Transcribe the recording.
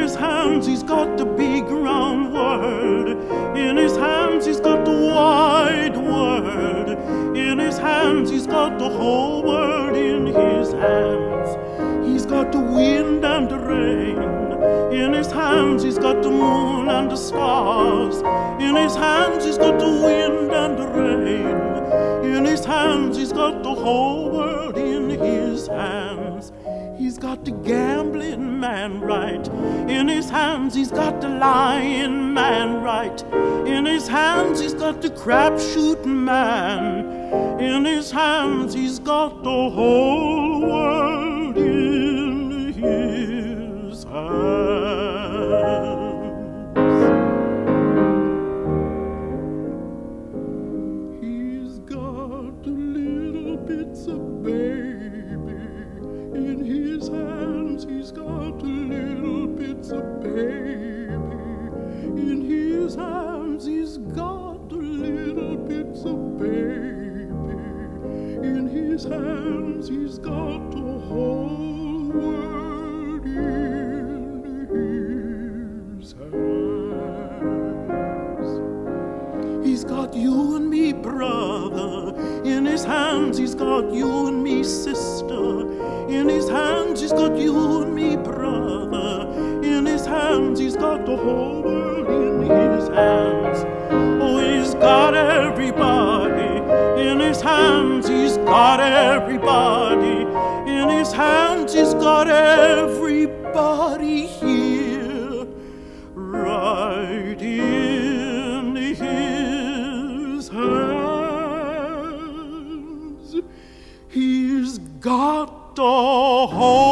his hands he's got the big round world. In his hands he's got the wide world. In his hands he's got the whole world in his hands. He's got the wind and the rain. In his hands he's got the moon and the stars. In his hands he's got the wind and the rain. In his hands he's got the whole world in his hands. He's got the gambling man right. In his hands he's got the lying man right. In his hands he's got the crap shooting man. In his hands he's got the whole world in his hands. He's got the little bits of baby. In his hands he's got the little bits of baby. In his hands he's got the little bits of baby. In his hands he's got the whole world in his hands. He's got you and me, brother. In his hands he's got you and me, sister. In his hands he's got you and me, brother. In his hands he's got the whole world in his hands. Oh, he's got everybody. In his hands he's got everybody. In his hands he's got everybody here. Right in his hands. He's got the whole